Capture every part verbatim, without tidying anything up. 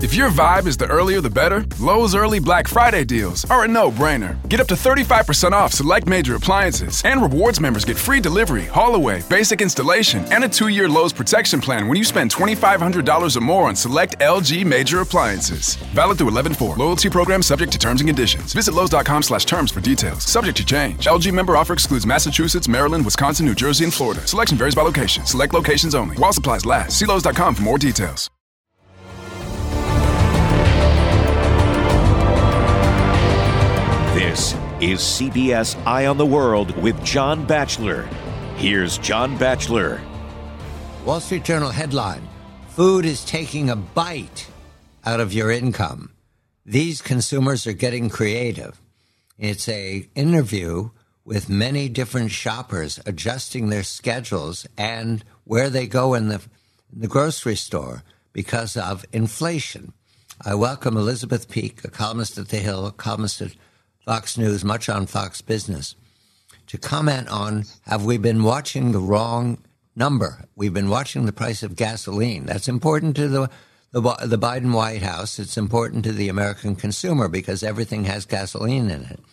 If your vibe is the earlier the better, Lowe's early Black Friday deals are a no-brainer. Get up to thirty-five percent off select major appliances, and rewards members get free delivery, haul-away, basic installation, and a two-year Lowe's protection plan when you spend twenty-five hundred dollars or more on select L G major appliances. Valid through eleven four. Loyalty program subject to terms and conditions. Visit Lowe's.com slash terms for details. Subject to change. L G member offer excludes Massachusetts, Maryland, Wisconsin, New Jersey, and Florida. Selection varies by location. Select locations only. While supplies last. See Lowe's dot com for more details. This is C B S Eye on the World with John Batchelor. Here's John Batchelor. Wall Street Journal headline: Food is taking a bite out of your income. These consumers are getting creative. It's a interview with many different shoppers adjusting their schedules and where they go in the, in the grocery store because of inflation. I welcome Elizabeth Peak, a columnist at The Hill, a columnist at Fox News, much on Fox Business, to comment on, have we been watching the wrong number? We've been watching the price of gasoline. That's important to the, the, the Biden White House. It's important to the American consumer because everything has gasoline in it.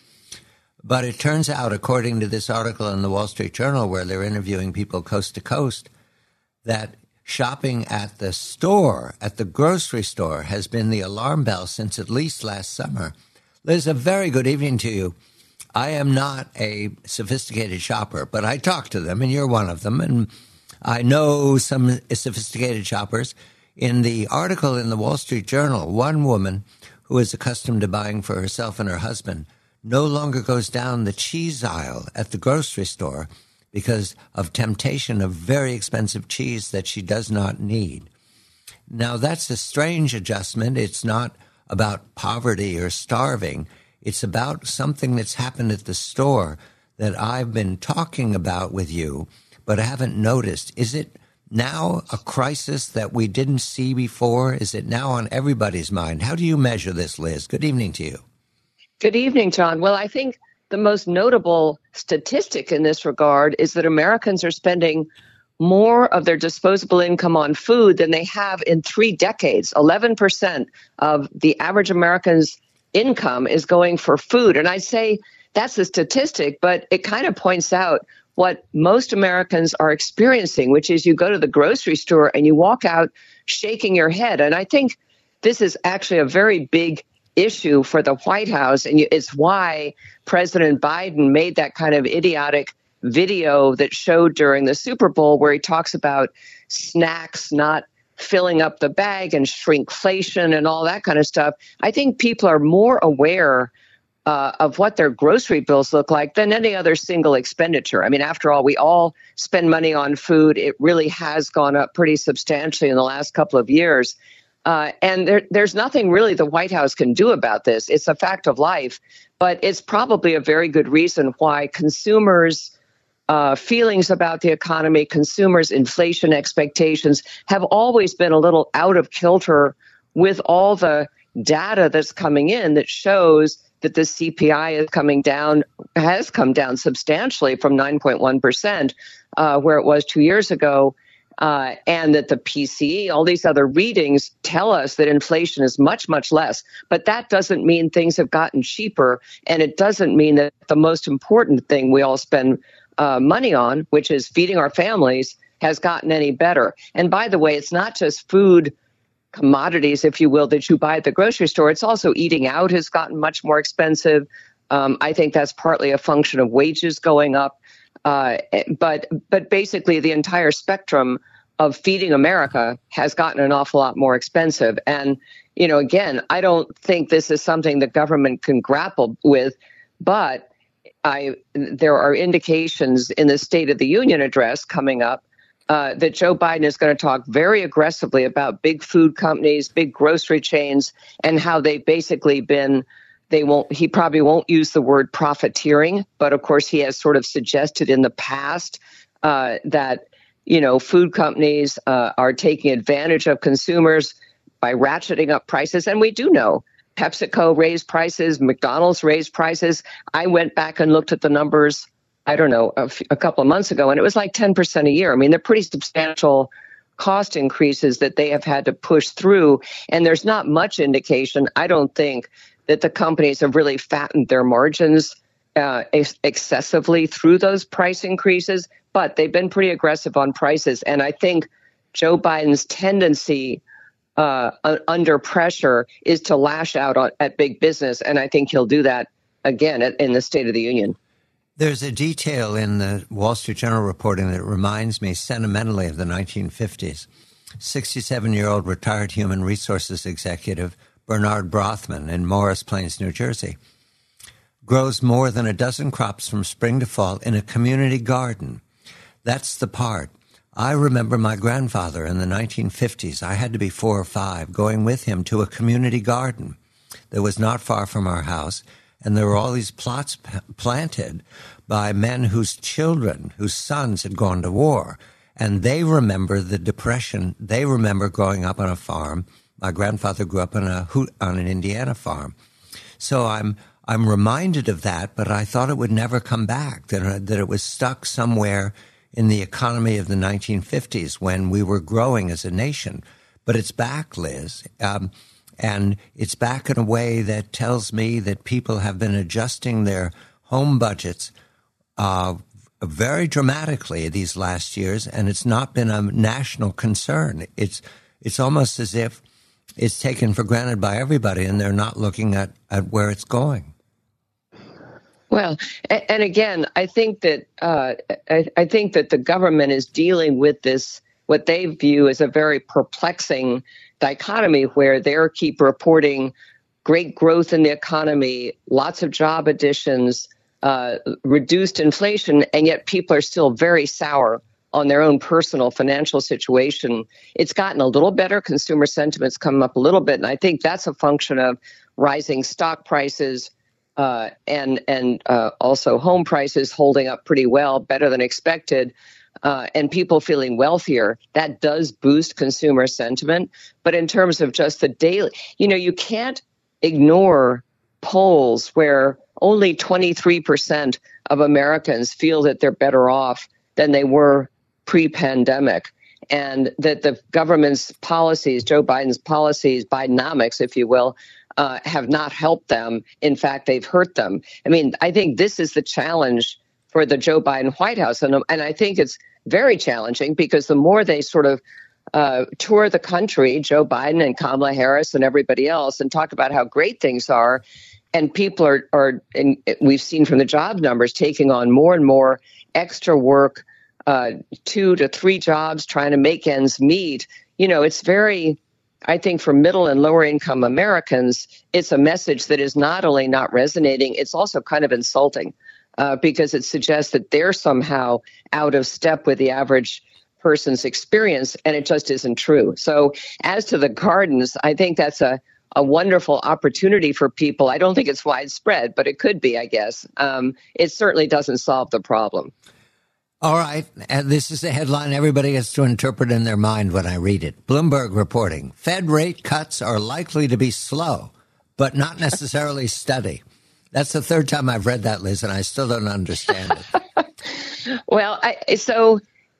But it turns out, according to this article in the Wall Street Journal, where they're interviewing people coast to coast, that shopping at the store, at the grocery store, has been the alarm bell since at least last summer. Liz, a very good evening to you. I am not a sophisticated shopper, but I talk to them, and you're one of them, and I know some sophisticated shoppers. In the article in the Wall Street Journal, one woman who is accustomed to buying for herself and her husband no longer goes down the cheese aisle at the grocery store because of temptation of very expensive cheese that she does not need. Now, that's a strange adjustment. It's not about poverty or starving. It's about something that's happened at the store that I've been talking about with you, but I haven't noticed. Is it now a crisis that we didn't see before? Is it now on everybody's mind? How do you measure this, Liz? Good evening to you. Good evening, John. Well, I think the most notable statistic in this regard is that Americans are spending more of their disposable income on food than they have in three decades. eleven percent of the average American's income is going for food. And I say that's a statistic, but it kind of points out what most Americans are experiencing, which is you go to the grocery store and you walk out shaking your head. And I think this is actually a very big issue for the White House. And it's why President Biden made that kind of idiotic video that showed during the Super Bowl where he talks about snacks not filling up the bag and shrinkflation and all that kind of stuff. I think people are more aware uh, of what their grocery bills look like than any other single expenditure. I mean, after all, we all spend money on food. It really has gone up pretty substantially in the last couple of years. Uh, and there, there's nothing really the White House can do about this. It's a fact of life, but it's probably a very good reason why consumers' uh, feelings about the economy, consumers' inflation expectations have always been a little out of kilter with all the data that's coming in that shows that the C P I is coming down, has come down substantially from nine point one percent, uh, where it was two years ago. Uh, and that the P C E, all these other readings tell us that inflation is much, much less. But that doesn't mean things have gotten cheaper. And it doesn't mean that the most important thing we all spend uh, money on, which is feeding our families, has gotten any better. And by the way, it's not just food commodities, if you will, that you buy at the grocery store. It's also eating out has gotten much more expensive. Um, I think that's partly a function of wages going up. Uh, but but basically, the entire spectrum of feeding America has gotten an awful lot more expensive. And, you know, again, I don't think this is something the government can grapple with. But I there are indications in the State of the Union address coming up uh, that Joe Biden is going to talk very aggressively about big food companies, big grocery chains, and how they've basically been They won't. He probably won't use the word profiteering, but of course he has sort of suggested in the past uh, that, you know, food companies uh, are taking advantage of consumers by ratcheting up prices. And we do know PepsiCo raised prices, McDonald's raised prices. I went back and looked at the numbers, I don't know, a, f- a couple of months ago, and it was like ten percent a year. I mean, they're pretty substantial cost increases that they have had to push through. And there's not much indication, I don't think, that the companies have really fattened their margins uh, ex- excessively through those price increases, but they've been pretty aggressive on prices. And I think Joe Biden's tendency uh, under pressure is to lash out on, at big business. And I think he'll do that again at, in the State of the Union. There's a detail in the Wall Street Journal reporting that reminds me sentimentally of the nineteen fifties. sixty-seven-year-old retired human resources executive Bernard Brothman in Morris Plains, New Jersey, grows more than a dozen crops from spring to fall in a community garden. That's the part. I remember my grandfather in the nineteen fifties. I had to be four or five, going with him to a community garden that was not far from our house. And there were all these plots p- planted by men whose children, whose sons had gone to war. And they remember the Depression. They remember growing up on a farm. My grandfather grew up on a on an Indiana farm. So I'm I'm reminded of that, but I thought it would never come back, that, that it was stuck somewhere in the economy of the nineteen fifties when we were growing as a nation. But it's back, Liz. Um, And it's back in a way that tells me that people have been adjusting their home budgets uh, very dramatically these last years, and it's not been a national concern. It's it's almost as if it's taken for granted by everybody, and they're not looking at, at where it's going. Well, and again, I think that uh, I, I think that the government is dealing with this, what they view as a very perplexing dichotomy, where they keep reporting great growth in the economy, lots of job additions, uh, reduced inflation, and yet people are still very sour on their own personal financial situation. It's gotten a little better. Consumer sentiment's come up a little bit, and I think that's a function of rising stock prices uh, and and uh, also home prices holding up pretty well, better than expected. Uh, and people feeling wealthier, that does boost consumer sentiment. But in terms of just the daily, you know, you can't ignore polls where only twenty-three percent of Americans feel that they're better off than they were pre-pandemic, and that the government's policies, Joe Biden's policies, Bidenomics, if you will, uh, have not helped them. In fact, they've hurt them. I mean, I think this is the challenge for the Joe Biden White House. And, and I think it's very challenging because the more they sort of uh, tour the country, Joe Biden and Kamala Harris and everybody else, and talk about how great things are, and people are, are and we've seen from the job numbers, taking on more and more extra work, uh, two to three jobs, trying to make ends meet. You know, it's very, I think for middle and lower income Americans, it's a message that is not only not resonating, it's also kind of insulting. Uh, because it suggests that they're somehow out of step with the average person's experience, and it just isn't true. So as to the gardens, I think that's a, a wonderful opportunity for people. I don't think it's widespread, but it could be, I guess. Um, it certainly doesn't solve the problem. All right. And this is a headline everybody has to interpret in their mind when I read it. Bloomberg reporting, Fed rate cuts are likely to be slow, but not necessarily steady. That's the third time I've read that, Liz, and I still don't understand it. Well, I, so,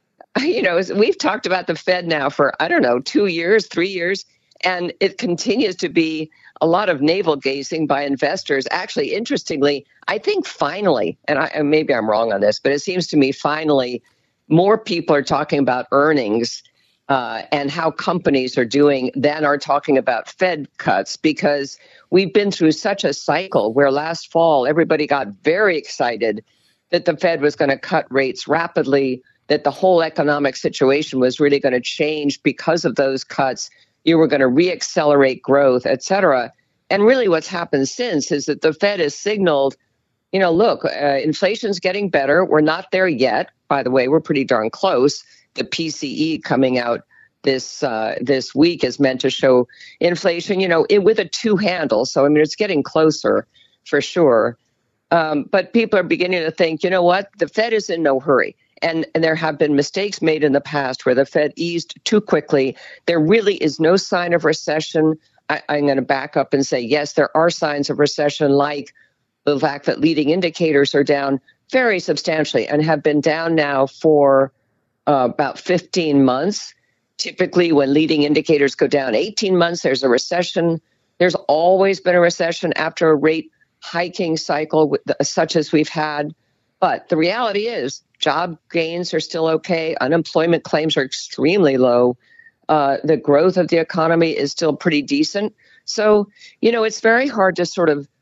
you know, we've talked about the Fed now for, I don't know, two years, three years, and it continues to be a lot of navel gazing by investors. Actually, interestingly, I think finally, and, I, and maybe I'm wrong on this, but it seems to me finally more people are talking about earnings uh, and how companies are doing than are talking about Fed cuts, because we've been through such a cycle where last fall everybody got very excited that the Fed was going to cut rates rapidly, that the whole economic situation was really going to change because of those cuts. You were going to reaccelerate growth, et cetera. And really what's happened since is that the Fed has signaled, you know, look, uh, inflation's getting better. We're not there yet. By the way, we're pretty darn close. The P C E coming out this uh, this week is meant to show inflation, you know, it, with a two handle. So, I mean, it's getting closer for sure. Um, but people are beginning to think, you know what, the Fed is in no hurry. And, and there have been mistakes made in the past where the Fed eased too quickly. There really is no sign of recession. I, I'm going to back up and say, yes, there are signs of recession, like the fact that leading indicators are down very substantially and have been down now for uh, about fifteen months. Typically, when leading indicators go down eighteen months, there's a recession. There's always been a recession after a rate hiking cycle such as we've had. But the reality is job gains are still okay. Unemployment claims are extremely low. Uh, the growth of the economy is still pretty decent. So, you know, it's very hard to sort of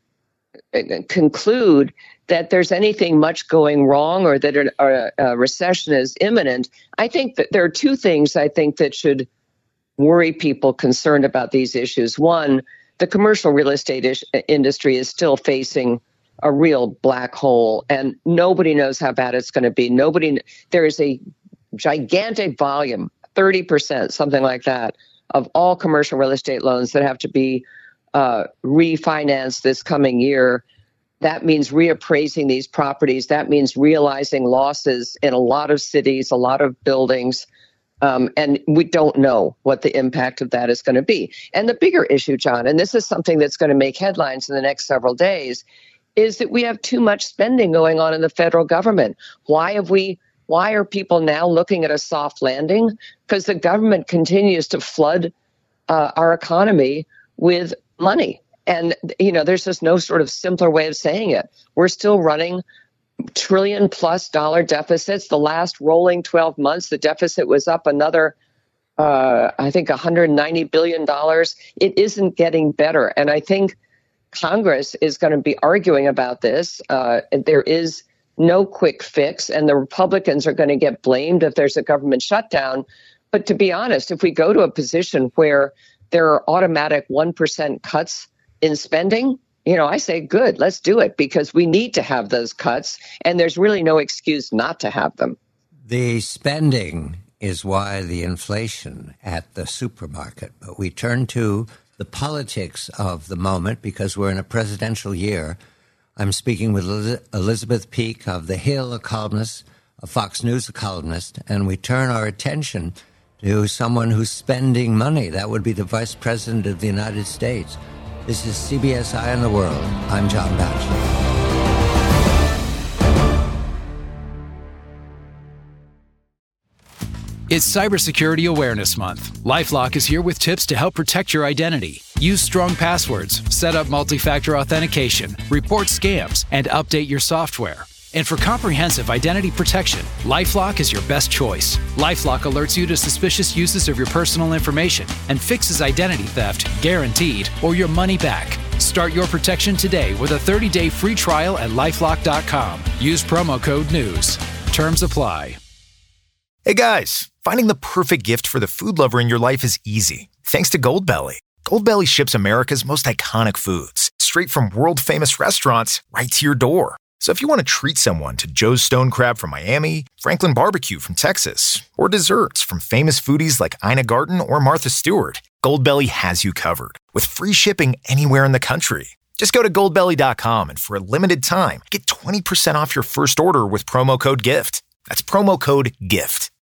conclude that there's anything much going wrong or that a, a recession is imminent. I think that there are two things I think that should worry people concerned about these issues. One, the commercial real estate ish- industry is still facing a real black hole, and nobody knows how bad it's going to be. Nobody, there is a gigantic volume, thirty percent, something like that, of all commercial real estate loans that have to be uh, refinanced this coming year. That means reappraising these properties. That means realizing losses in a lot of cities, a lot of buildings. Um, and we don't know what the impact of that is going to be. And the bigger issue, John, and this is something that's going to make headlines in the next several days, is that we have too much spending going on in the federal government. Why have we? Why are people now looking at a soft landing? Because the government continues to flood uh, our economy with money. And, you know, there's just no sort of simpler way of saying it. We're still running trillion plus dollar deficits. The last rolling twelve months, the deficit was up another, uh, I think, one hundred ninety billion dollars. It isn't getting better. And I think Congress is going to be arguing about this. Uh, there is no quick fix, and the Republicans are going to get blamed if there's a government shutdown. But to be honest, if we go to a position where there are automatic one percent cuts in spending, you know, I say, good, let's do it, because we need to have those cuts, and there's really no excuse not to have them. The spending is why the inflation at the supermarket. But we turn to the politics of the moment because we're in a presidential year. I'm speaking with Elizabeth Peek of The Hill, a columnist, a Fox News a columnist, and we turn our attention to someone who's spending money. That would be the Vice President of the United States. This is C B S Eye on the World. I'm John Batchelor. It's Cybersecurity Awareness Month. LifeLock is here with tips to help protect your identity. Use strong passwords, set up multi-factor authentication, report scams, and update your software. And for comprehensive identity protection, LifeLock is your best choice. LifeLock alerts you to suspicious uses of your personal information and fixes identity theft, guaranteed, or your money back. Start your protection today with a thirty-day free trial at LifeLock dot com. Use promo code NEWS. Terms apply. Hey guys, finding the perfect gift for the food lover in your life is easy, thanks to Goldbelly. Goldbelly ships America's most iconic foods, straight from world-famous restaurants right to your door. So if you want to treat someone to Joe's Stone Crab from Miami, Franklin Barbecue from Texas, or desserts from famous foodies like Ina Garten or Martha Stewart, Goldbelly has you covered with free shipping anywhere in the country. Just go to goldbelly dot com and for a limited time, get twenty percent off your first order with promo code GIFT. That's promo code GIFT.